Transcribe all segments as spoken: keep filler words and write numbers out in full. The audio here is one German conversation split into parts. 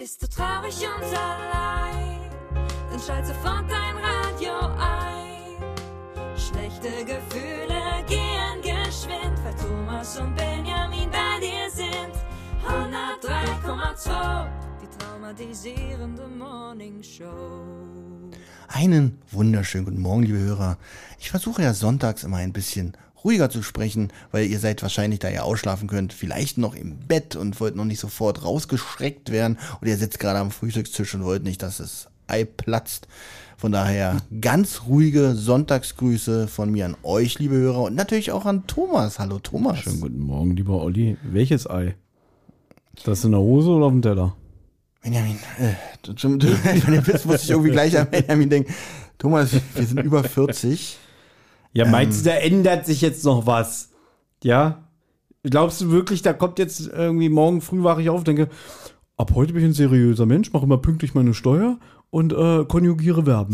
Bist du traurig und allein, dann schalt sofort dein Radio ein. Schlechte Gefühle gehen geschwind, weil Thomas und Benjamin bei dir sind. hundertdrei Komma zwei, die traumatisierende Morning Show. Einen wunderschönen guten Morgen, liebe Hörer. Ich versuche ja sonntags immer ein bisschen ruhiger zu sprechen, weil ihr seid wahrscheinlich, da ihr ausschlafen könnt, vielleicht noch im Bett und wollt noch nicht sofort rausgeschreckt werden oder ihr sitzt gerade am Frühstückstisch und wollt nicht, dass das Ei platzt. Von daher ganz ruhige Sonntagsgrüße von mir an euch, liebe Hörer, und natürlich auch an Thomas. Hallo Thomas. Schönen guten Morgen, lieber Olli. Welches Ei? Ist das in der Hose oder auf dem Teller? Benjamin, äh, du, du, du, Witz muss ich irgendwie gleich an Benjamin denken. Thomas, wir sind über vierzig. Ja, meinst du, da ändert sich jetzt noch was? Ja? Glaubst du wirklich, da kommt jetzt irgendwie morgen früh wache ich auf und denke, ab heute bin ich ein seriöser Mensch, mache immer pünktlich meine Steuer und äh, konjugiere Verben.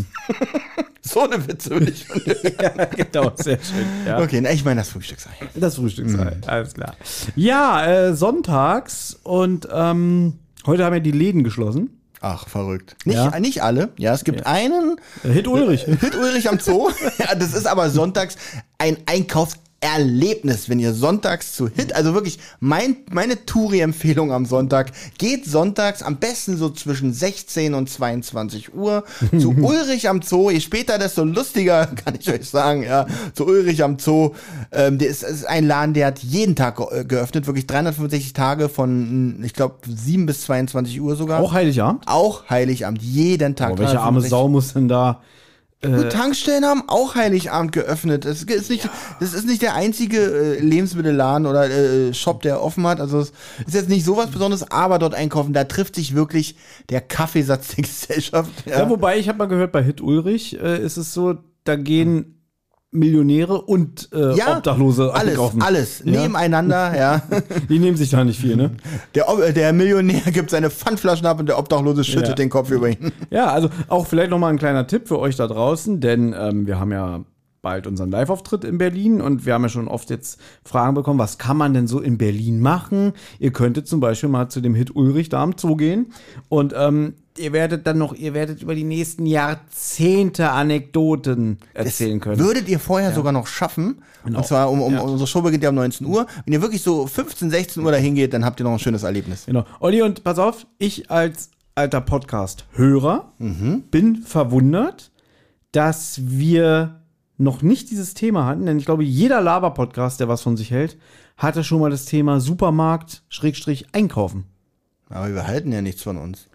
So eine Witze will ich von dir. Ja, genau, sehr schön. Ja. Okay, na, ich meine das Frühstücksei. Das Frühstücksei, mhm. Alles klar. Ja, äh, sonntags und ähm, heute haben ja die Läden geschlossen. Ach, verrückt. Nicht, Ja. nicht alle. Ja, es gibt Ja. einen. Hit Ulrich. Äh, Hit Ulrich am Zoo. Ja, das ist aber sonntags ein Einkaufserlebnis, wenn ihr sonntags zu Hit, also wirklich mein, meine Touri-Empfehlung am Sonntag, geht sonntags am besten so zwischen sechzehn und zweiundzwanzig Uhr zu Ulrich am Zoo. Je später, desto lustiger, kann ich euch sagen, ja, zu Ulrich am Zoo. Ähm, der ist, ist ein Laden, der hat jeden Tag ge- geöffnet, wirklich dreihundertfünfundsechzig Tage von, ich glaube, sieben bis zweiundzwanzig Uhr sogar. Auch Heiligabend? Auch Heiligabend, jeden Tag. Oh, welche arme Sau muss denn da... Gut, Tankstellen haben auch Heiligabend geöffnet. Das ist nicht, ja. das ist nicht der einzige äh, Lebensmittelladen oder äh, Shop, der offen hat. Also es ist jetzt nicht sowas Besonderes, aber dort einkaufen, da trifft sich wirklich der Kaffeesatz der Gesellschaft. Ja, Ja, wobei, ich habe mal gehört, bei Hit Ulrich äh, ist es so, da gehen Millionäre und äh, ja, Obdachlose alles, einkaufen. alles Ja. nebeneinander. Ja, Die nehmen sich da nicht viel, ne? der, Ob- der Millionär gibt seine Pfandflaschen ab und der Obdachlose schüttet Ja. den Kopf über ihn. Ja, also auch vielleicht noch mal ein kleiner Tipp für euch da draußen, denn ähm, wir haben ja bald unseren Live-Auftritt in Berlin und wir haben ja schon oft jetzt Fragen bekommen, was kann man denn so in Berlin machen? Ihr könntet zum Beispiel mal zu dem Hit Ulrich da am Zoo gehen und ähm, ihr werdet dann noch, ihr werdet über die nächsten Jahrzehnte Anekdoten erzählen können. Würdet ihr vorher sogar noch schaffen. Genau. Und zwar, um, um Ja. unsere Show beginnt ja um neunzehn Uhr. Wenn ihr wirklich so fünfzehn, sechzehn Uhr dahin geht, dann habt ihr noch ein schönes Erlebnis. Genau. Olli, und pass auf, ich als alter Podcast-Hörer bin verwundert, dass wir noch nicht dieses Thema hatten, denn ich glaube, jeder Laber-Podcast, der was von sich hält, hatte schon mal das Thema Supermarkt, Schrägstrich, Einkaufen. Aber wir halten ja nichts von uns.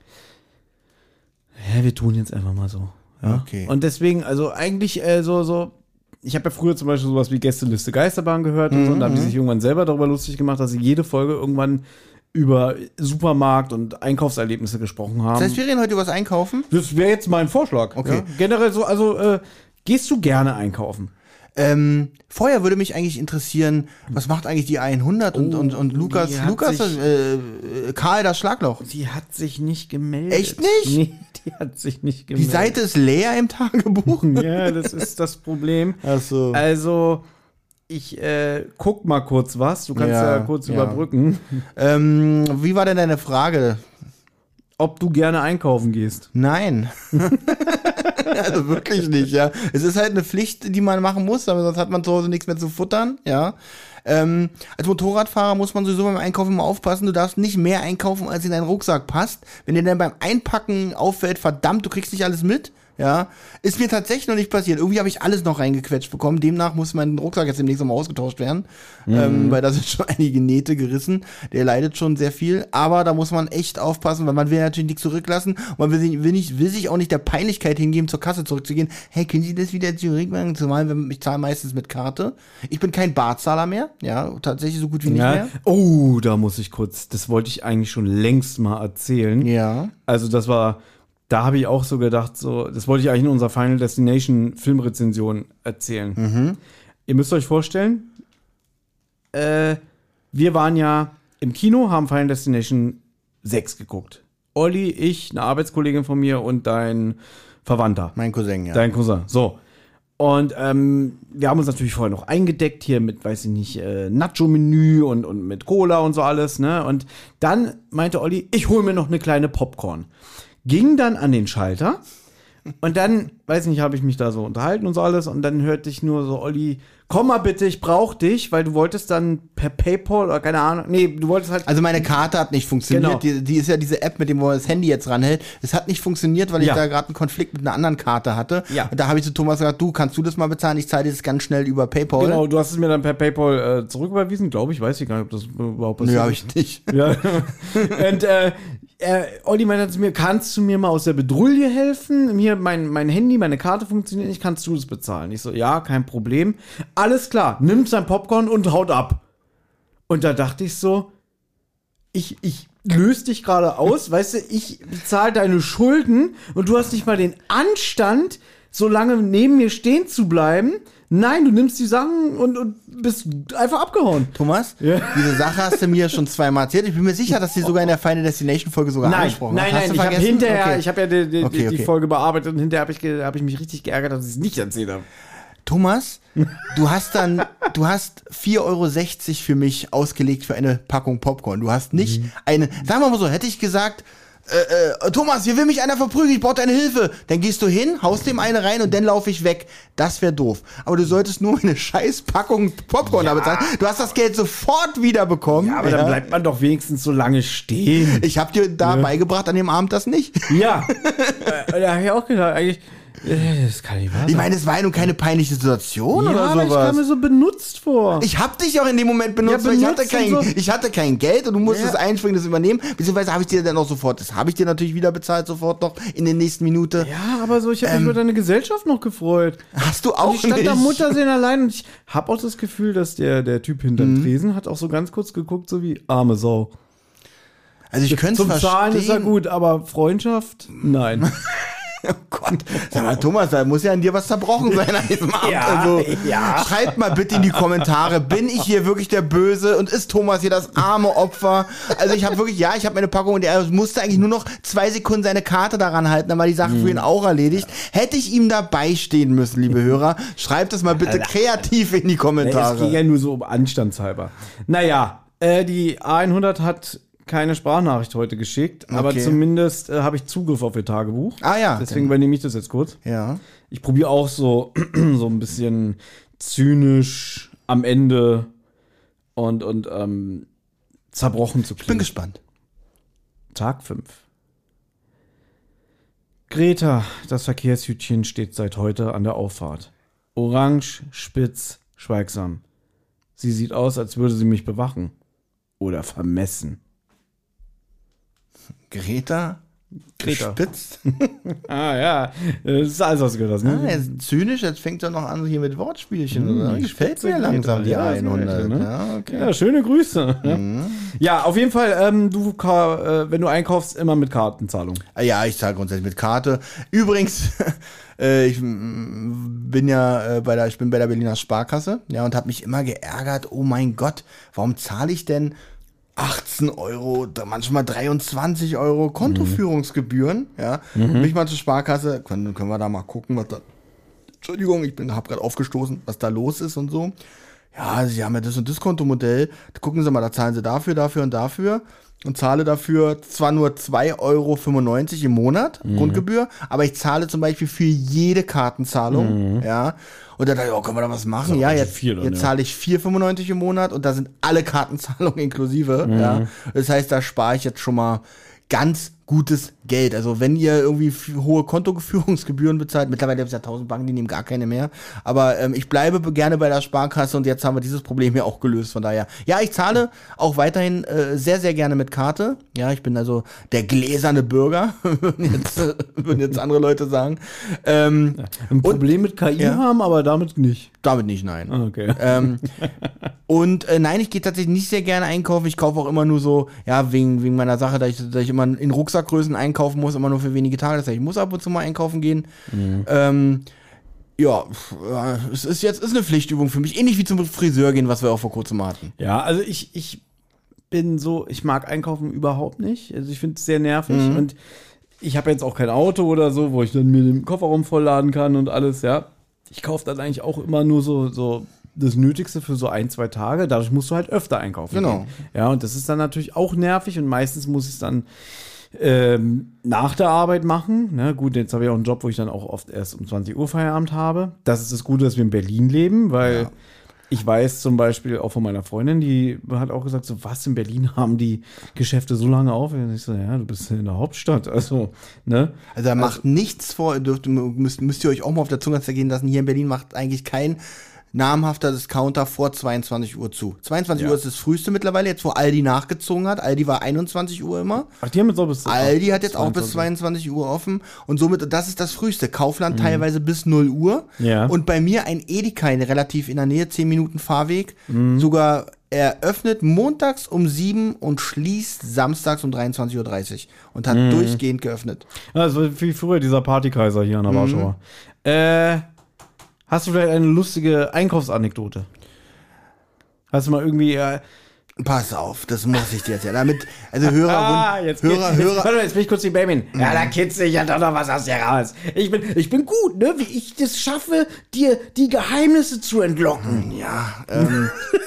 Ja, wir tun jetzt einfach mal so. Ja? Okay. Und deswegen, also eigentlich äh, so, so, ich habe ja früher zum Beispiel sowas wie Gästeliste Geisterbahn gehört und so, und da haben die sich irgendwann selber darüber lustig gemacht, dass sie jede Folge irgendwann über Supermarkt und Einkaufserlebnisse gesprochen haben. Das heißt, wir reden heute über das Einkaufen. Das wäre jetzt mein Vorschlag. Okay. Ja? Generell so, also äh, gehst du gerne einkaufen? Ähm, vorher würde mich eigentlich interessieren, was macht eigentlich die hundert und, Oh, und, und Lukas, die hat Lukas, sich- äh, äh, Karl das Schlagloch. Die hat sich nicht gemeldet. Echt nicht? Nee, die hat sich nicht Die gemeldet. Seite ist leer im Tagebuch. Ja, das ist das Problem. Ach so. Also, ich äh, guck mal kurz was. Du kannst ja, Ja, kurz ja. überbrücken. Ähm, wie war denn deine Frage? Ob du gerne einkaufen gehst. Nein. Also wirklich nicht, ja. Es ist halt eine Pflicht, die man machen muss, aber sonst hat man zu Hause nichts mehr zu futtern, ja. Ähm, als Motorradfahrer muss man sowieso beim Einkaufen immer aufpassen, du darfst nicht mehr einkaufen, als in deinen Rucksack passt. Wenn dir dann beim Einpacken auffällt, verdammt, du kriegst nicht alles mit, ja, ist mir tatsächlich noch nicht passiert. Irgendwie habe ich alles noch reingequetscht bekommen. Demnach muss mein Rucksack jetzt demnächst nochmal ausgetauscht werden, Mhm. ähm, weil da sind schon einige Nähte gerissen. Der leidet schon sehr viel, aber da muss man echt aufpassen, weil man will natürlich nichts zurücklassen und man will, sich- will, nicht, will sich auch nicht der Peinlichkeit hingeben, zur Kasse zurückzugehen. Hey, können Sie das wieder zurückmachen? Zumal wenn- ich zahle meistens mit Karte. Ich bin kein Barzahler mehr, ja, tatsächlich so gut wie nicht Ja. mehr. Oh, da muss ich kurz, das wollte ich eigentlich schon längst mal erzählen. Ja. Also das war, da habe ich auch so gedacht, so, das wollte ich eigentlich in unserer Final Destination Filmrezension erzählen. Mhm. Ihr müsst euch vorstellen, äh, wir waren ja im Kino, haben Final Destination sechs geguckt. Olli, ich, eine Arbeitskollegin von mir und dein Verwandter. Mein Cousin, ja. Dein Cousin. So. Und ähm, wir haben uns natürlich vorher noch eingedeckt hier mit, weiß ich nicht, äh, Nacho-Menü und, und mit Cola und so alles, ne? Und dann meinte Olli, ich hole mir noch eine kleine Popcorn. Ging dann an den Schalter und dann, weiß nicht, habe ich mich da so unterhalten und so alles und dann hörte ich nur so, Olli, komm mal bitte, ich brauch dich, weil du wolltest dann per PayPal oder keine Ahnung, nee, du wolltest halt... Also meine Karte hat nicht funktioniert, Genau. die, die ist ja diese App, mit dem man das Handy jetzt ranhält, es hat nicht funktioniert, weil ich Ja. da gerade einen Konflikt mit einer anderen Karte hatte. Ja. Und da habe ich zu Thomas gesagt, du, kannst du das mal bezahlen, ich zahle dir das ganz schnell über PayPal. Genau, du hast es mir dann per PayPal äh, zurücküberwiesen, glaube ich, weiß ich gar nicht, ob das überhaupt passiert Nö, habe ist. ich nicht. Ja. Und äh, äh, Olli meinte zu mir, kannst du mir mal aus der Bedrulle helfen? Hier, mein, mein Handy, meine Karte funktioniert nicht, kannst du das bezahlen? Ich so, ja, kein Problem. Alles klar, nimmt sein Popcorn und haut ab. Und da dachte ich so, ich, ich löse dich gerade aus, weißt du, ich bezahle deine Schulden und du hast nicht mal den Anstand, so lange neben mir stehen zu bleiben. Nein, du nimmst die Sachen und, und bist einfach abgehauen. Thomas, Ja. diese Sache hast du mir schon zweimal erzählt. Ich bin mir sicher, dass du sogar in der Final Destination Folge sogar Nein, angesprochen nein, hast. nein, Hast du ich habe vergessen? hinterher, Okay. ich habe ja die, die, Okay, die okay. Folge bearbeitet und hinterher habe ich, ge- hab ich mich richtig geärgert, dass ich es nicht erzählt habe. Thomas, du hast dann, du hast vier Euro sechzig für mich ausgelegt für eine Packung Popcorn. Du hast nicht Mhm. eine, sagen wir mal so, hätte ich gesagt, äh, äh, Thomas, hier will mich einer verprügeln, ich brauche deine Hilfe. Dann gehst du hin, haust dem eine rein und dann laufe ich weg. Das wäre doof. Aber du solltest nur eine scheiß Packung Popcorn da bezahlen. Du hast das Geld sofort wieder bekommen. Aber dann bleibt man doch wenigstens so lange stehen. Ich habe dir da beigebracht an dem Abend das nicht. Ja, äh, da habe ich auch gedacht, eigentlich, äh, das kann nicht wahr sein. Ich meine, es war ja nun keine peinliche Situation ja, oder aber ich sowas. kam mir so benutzt vor. Ich hab dich auch in dem Moment benutzt, Ja, weil ich hatte, benutzt kein, und so. ich hatte kein Geld und du musstest Ja. einspringen, das übernehmen. Beziehungsweise habe ich dir dann auch sofort, das habe ich dir natürlich wieder bezahlt, sofort noch in der nächsten Minute. Ja, aber so, ich habe mich Ähm, über deine Gesellschaft noch gefreut. Hast du Und auch ich stand nicht. da Muttersehen allein und ich habe auch das Gefühl, dass der, der Typ hinterm Mhm. Tresen hat auch so ganz kurz geguckt, so wie arme Sau. Also ich könnte Zum es Zahlen ist er verstehen. gut, aber Freundschaft? Nein. Oh Gott. Sag mal, Thomas, da muss ja an dir was zerbrochen sein an diesem Abend. Ja, also, ja. Schreibt mal bitte in die Kommentare, bin ich hier wirklich der Böse und ist Thomas hier das arme Opfer? Also ich habe wirklich, ja, ich habe meine Packung und er musste eigentlich nur noch zwei Sekunden seine Karte daran halten, dann war die Sache für ihn auch erledigt. Hätte ich ihm dabei stehen müssen, liebe Hörer, schreibt es mal bitte kreativ in die Nee, es ging Kommentare. ja nur so um anstandshalber. Naja, äh, die A hundert hat keine Sprachnachricht heute geschickt, aber Okay. zumindest äh, habe ich Zugriff auf ihr Tagebuch. Ah ja. Deswegen übernehme ich das jetzt kurz. Ja. Ich probiere auch so, so ein bisschen zynisch am Ende und, und ähm, zerbrochen zu Ich bin klingen. gespannt. Tag fünf. Greta, das Verkehrshütchen, steht seit heute an der Auffahrt. Orange, spitz, schweigsam. Sie sieht aus, als würde sie mich bewachen. Oder vermessen. Greta? Greta. Spitz? Ah ja, das ist alles, was du gehört hast. Ah, Ne? jetzt zynisch, jetzt fängt er noch an hier mit Wortspielchen. Oder? die Gefällt Spitze mir langsam die Greta. Ja, ist hundert. nett, ne? Ja, okay. Ja, schöne Grüße. Ja, auf jeden Fall, ähm, du, ka- äh, wenn du einkaufst, immer mit Kartenzahlung. Ah, ja, ich zahle grundsätzlich mit Karte. Übrigens, äh, ich mm, bin ja äh, bei der, ich bin bei der Berliner Sparkasse, ja, und habe mich immer geärgert, oh mein Gott, warum zahle ich denn achtzehn Euro, da manchmal dreiundzwanzig Euro Kontoführungsgebühren, ja. Bin ich mal zur Sparkasse, können, können wir da mal gucken, was da, Entschuldigung, ich bin, hab gerade aufgestoßen, was da los ist und so. Ja, sie haben ja das und das Kontomodell, gucken Sie mal, da zahlen Sie dafür, dafür und dafür und zahle dafür zwar nur zwei Euro fünfundneunzig im Monat Grundgebühr, aber ich zahle zum Beispiel für jede Kartenzahlung, ja. Und dann dachte ich, oh, können wir da was machen? Ja, ganz jetzt, viel dann, jetzt ja. zahle ich vier Euro fünfundneunzig im Monat und da sind alle Kartenzahlungen inklusive, ja. Das heißt, da spare ich jetzt schon mal ganz gutes Geld. Also wenn ihr irgendwie f- hohe Kontoführungsgebühren bezahlt, mittlerweile gibt es ja tausend Banken, die nehmen gar keine mehr, aber ähm, ich bleibe be- gerne bei der Sparkasse und jetzt haben wir dieses Problem ja auch gelöst, von daher. Ja, ich zahle auch weiterhin äh, sehr, sehr gerne mit Karte. Ja, ich bin also der gläserne Bürger, würden jetzt, äh, würden jetzt andere Leute sagen. Ähm, Ein Problem mit K I ja. haben, aber damit nicht. Damit nicht, nein. Ah, okay. Ähm, und äh, nein, ich gehe tatsächlich nicht sehr gerne einkaufen. Ich kaufe auch immer nur so, ja, wegen, wegen meiner Sache, dass ich, dass ich immer in Rucksackgrößen einkaufen muss, immer nur für wenige Tage. Das heißt, ich muss ab und zu mal einkaufen gehen. Ähm, ja, pf, ja, es ist jetzt ist eine Pflichtübung für mich. Ähnlich wie zum Friseur gehen, was wir auch vor kurzem mal hatten. Ja, also ich, ich bin so, ich mag Einkaufen überhaupt nicht. Also ich finde es sehr nervig und ich habe jetzt auch kein Auto oder so, wo ich dann mir den Kofferraum vollladen kann und alles, ja. Ich kaufe dann eigentlich auch immer nur so, so das Nötigste für so ein, zwei Tage. Dadurch musst du halt öfter einkaufen. Genau. Gehen. Ja, und das ist dann natürlich auch nervig und meistens muss ich es dann ähm, nach der Arbeit machen. Ne? Gut, jetzt habe ich auch einen Job, wo ich dann auch oft erst um zwanzig Uhr Feierabend habe. Das ist das Gute, dass wir in Berlin leben, weil Ja. ich weiß zum Beispiel auch von meiner Freundin, die hat auch gesagt, so was, in Berlin haben die Geschäfte so lange auf? Und ich so, ja, du bist in der Hauptstadt, also, ne? Also da macht nichts vor, dürft, müsst, müsst ihr euch auch mal auf der Zunge zergehen lassen. Hier in Berlin macht eigentlich kein namhafter Discounter vor zweiundzwanzig Uhr zu. zweiundzwanzig Ja. Uhr ist das früheste mittlerweile, jetzt wo Aldi nachgezogen hat. Aldi war einundzwanzig Uhr immer. Ach, die haben jetzt auch bis Aldi hat jetzt auch bis zweiundzwanzig Uhr offen und somit, das ist das früheste. Kaufland teilweise bis null Uhr. Ja. Und bei mir ein Edeka relativ in der Nähe, zehn Minuten Fahrweg, sogar eröffnet montags um sieben und schließt samstags um dreiundzwanzig Uhr dreißig und hat durchgehend geöffnet. Das war viel früher, dieser Partykaiser hier an der Warschauer. Äh, hast du vielleicht eine lustige Einkaufsanekdote? Hast du mal irgendwie, äh, Pass auf, das muss ich dir jetzt ja. Damit, also Hörer, Ah, wund- jetzt, Hörer, jetzt, Hörer. Warte mal, jetzt bin ich kurz die Babyn. Ja, da kitzel ich ja doch noch was aus dir raus. Ich bin, ich bin gut, ne? Wie ich das schaffe, dir die Geheimnisse zu entlocken. Ja, ähm,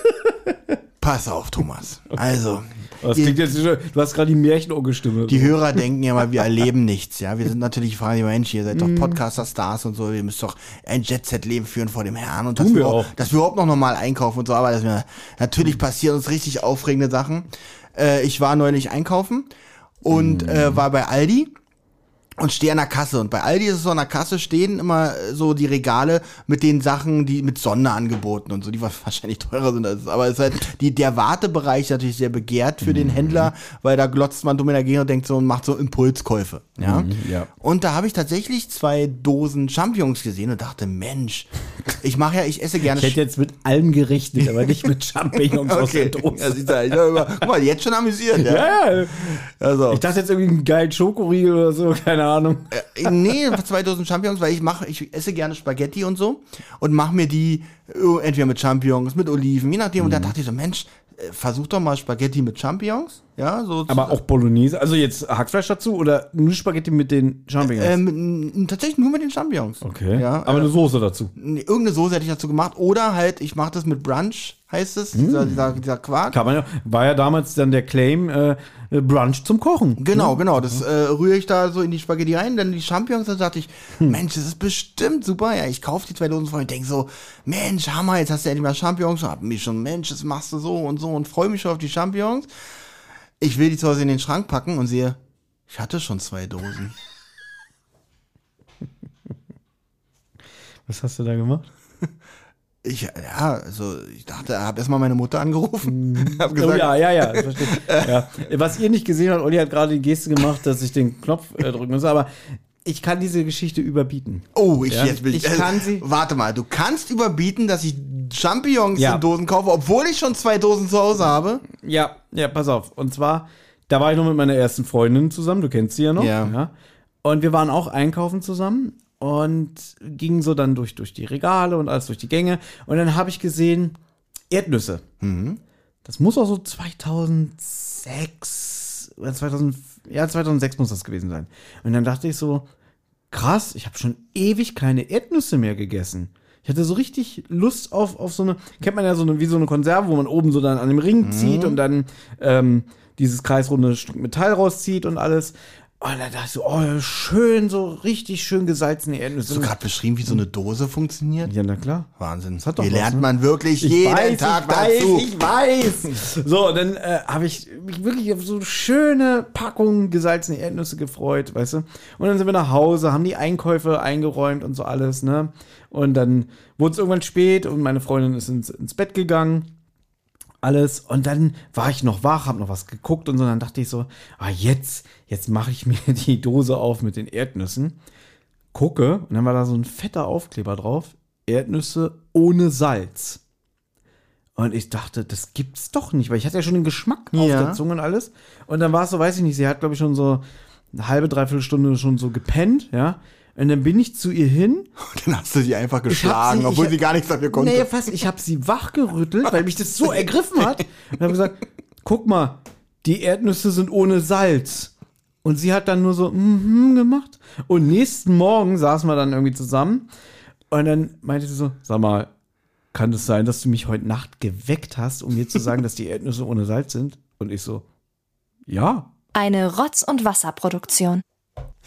pass auf, Thomas. Also, Das ihr, klingt jetzt schon, du hast gerade die Märchenonkelstimme. die Hörer denken ja mal, wir erleben nichts, ja. Wir sind natürlich Frage, Mensch, ihr seid doch Mhm. Podcaster-Stars und so, ihr müsst doch ein Jet-Set-Leben führen vor dem Herrn und Tun dass wir wir, auch. auch, dass wir überhaupt noch normal einkaufen und so, aber dass wir, natürlich passieren uns richtig aufregende Sachen. Äh, ich war neulich einkaufen und Mhm. äh, war bei Aldi. Und stehe an der Kasse. Und bei Aldi ist es so, an der Kasse stehen immer so die Regale mit den Sachen, die mit Sonderangeboten und so, die wahrscheinlich teurer sind. Als, aber es ist halt, die, der Wartebereich ist natürlich sehr begehrt für den Händler, weil da glotzt man dumm in der Gegend und denkt so und macht so Impulskäufe. Ja. ja. Und da habe ich tatsächlich zwei Dosen Champignons gesehen und dachte, Mensch, ich mache ja, ich esse gerne. Ich hätte jetzt mit allem gerechnet, aber nicht mit Champignons aus der Dose. Ja, siehst du, ich hab immer, guck mal, jetzt schon amüsiert, ja. Ja, ja. Also. Ich dachte jetzt irgendwie einen geilen Schokoriegel oder so, keine Ahnung. Äh, nee, zwei Dosen Champignons, weil ich mache, ich esse gerne Spaghetti und so und mache mir die äh, entweder mit Champignons, mit Oliven, je nachdem. Und da dachte ich so, Mensch, äh, versuch doch mal Spaghetti mit Champignons, ja, so. Aber auch Bolognese, also jetzt Hackfleisch dazu oder nur Spaghetti mit den Champignons? ähm, n- tatsächlich nur mit den Champignons. okay, Ja, aber äh, eine Soße dazu. nee, irgendeine Soße hätte ich dazu gemacht oder halt, ich mache das mit Brunch, heißt es, dieser, dieser, dieser Quark. Kann man ja, war ja damals dann der Claim, äh, Brunch zum Kochen. Genau, genau. Das äh, rühre ich da so in die Spaghetti rein, dann die Champignons, da dachte ich, Mensch, das ist bestimmt super. Ja, ich kaufe die zwei Dosen voll und denke so, Mensch, Hammer, jetzt hast du endlich mal Champignons. Und hab mich schon, Mensch, das machst du so und so und freue mich schon auf die Champignons. Ich will die zu Hause in den Schrank packen und sehe, ich hatte schon zwei Dosen. Was hast du da gemacht? Ich, ja, also ich dachte, habe erstmal meine Mutter angerufen. Hab Oh gesagt, ja, ja, ja, ich verstehe. ja. Was ihr nicht gesehen habt, Olli hat gerade die Geste gemacht, dass ich den Knopf äh, drücken muss, aber ich kann diese Geschichte überbieten. oh, ich Ja, jetzt will ich kann sie- Warte mal, du kannst überbieten, dass ich Champignons Ja. in Dosen kaufe, obwohl ich schon zwei Dosen zu Hause habe. Ja, ja, pass auf. Und zwar, da war ich noch mit meiner ersten Freundin zusammen, du kennst sie ja noch. Ja. Und wir waren auch einkaufen zusammen und gingen so dann durch, durch die Regale und alles durch die Gänge. Und dann habe ich gesehen, Erdnüsse. Das muss auch so zweitausendsechs oder zweitausend, ja, zweitausendsechs muss das gewesen sein. Und dann dachte ich so, krass, ich habe schon ewig keine Erdnüsse mehr gegessen. Ich hatte so richtig Lust auf, auf so eine, kennt man ja so eine, wie so eine Konserve, wo man oben so dann an dem Ring zieht und dann ähm, dieses kreisrunde Stück Metall rauszieht und alles. Und dann dachte ich so, oh, schön, so richtig schön gesalzene Erdnüsse. Hast du gerade beschrieben, wie so eine Dose funktioniert? Ja, na klar. Wahnsinn. hat doch Hier was, lernt ne? man wirklich Ich jeden weiß, Tag ich weiß, dazu. ich weiß. So, und dann äh, habe ich mich wirklich auf so schöne Packungen gesalzene Erdnüsse gefreut, weißt du? Und dann sind wir nach Hause, haben die Einkäufe eingeräumt und so alles, ne? Und dann wurde es irgendwann spät und meine Freundin ist ins, ins Bett gegangen. Alles. Und dann war ich noch wach, hab noch was geguckt und so. Und dann dachte ich so, ah, jetzt, jetzt mache ich mir die Dose auf mit den Erdnüssen. Gucke, und dann war da so ein fetter Aufkleber drauf. Erdnüsse ohne Salz. Und ich dachte, das gibt's doch nicht, weil ich hatte ja schon den Geschmack auf Ja. der Zunge und alles. Und dann war es so, weiß ich nicht, sie hat, glaube ich, schon so eine halbe, dreiviertel Stunde schon so gepennt, ja. Und dann bin ich zu ihr hin. Dann hast du sie einfach Ich hab geschlagen, sie- obwohl ich sie hab- gar nichts dafür konnte. Nee, fast. Ich habe sie wachgerüttelt, weil mich das so ergriffen hat. Und habe gesagt, guck mal, die Erdnüsse sind ohne Salz. Und sie hat dann nur so mhm gemacht. Und nächsten Morgen saßen wir dann irgendwie zusammen. Und dann meinte sie so, sag mal, kann es sein, dass du mich heute Nacht geweckt hast, um mir zu sagen, dass die Erdnüsse ohne Salz sind? Und ich so, ja. Eine Rotz- und Wasserproduktion.